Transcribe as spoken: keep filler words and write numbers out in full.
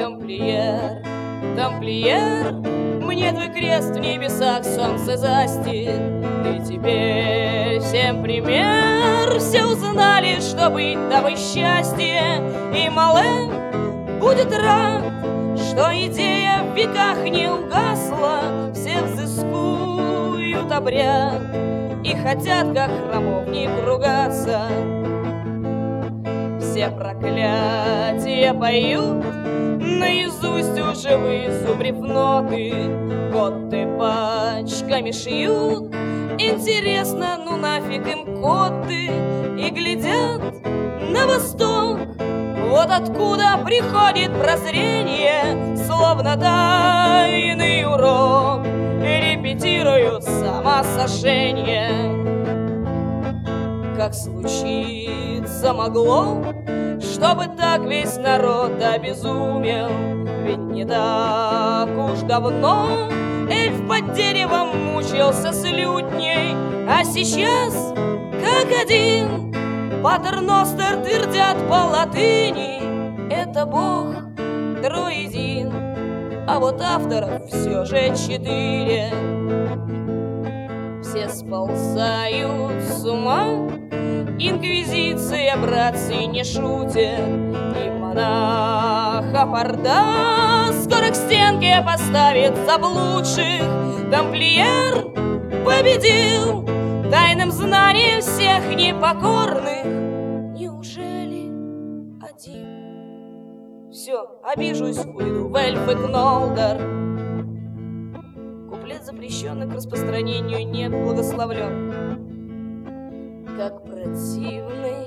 тамплиер, тамплиер, мне твой крест в небесах солнце застит. Ты теперь всем пример, все узнали, что быть тобой счастье. И Мале будет рад, что идея в веках не угасла. Все взыскуют обряд и хотят, как храмовник, ругаться. Все проклятия поют наизусть, уже вызубрив ноты. Коты пачками шьют, интересно, ну нафиг им коты. И глядят на восток, вот откуда приходит прозрение, словно тайный урок, репетируют самосожжение. Как случиться могло, чтобы так весь народ обезумел? Ведь не так уж давно эльф под деревом мучился с лютней, а сейчас, как один, патерностер твердят по латыни. Это бог троедин, а вот авторов все же четыре. Все сползают с ума, инквизиция, братцы, не шутит. И монаха Орда скоро к стенке поставит заблудших. Тамплиер победил тайным знанием всех непокорных. Неужели один? Все, обижусь, уйду в эльфы Кнолдор. Куплет запрещенный, к распространению не благословлен. Как противный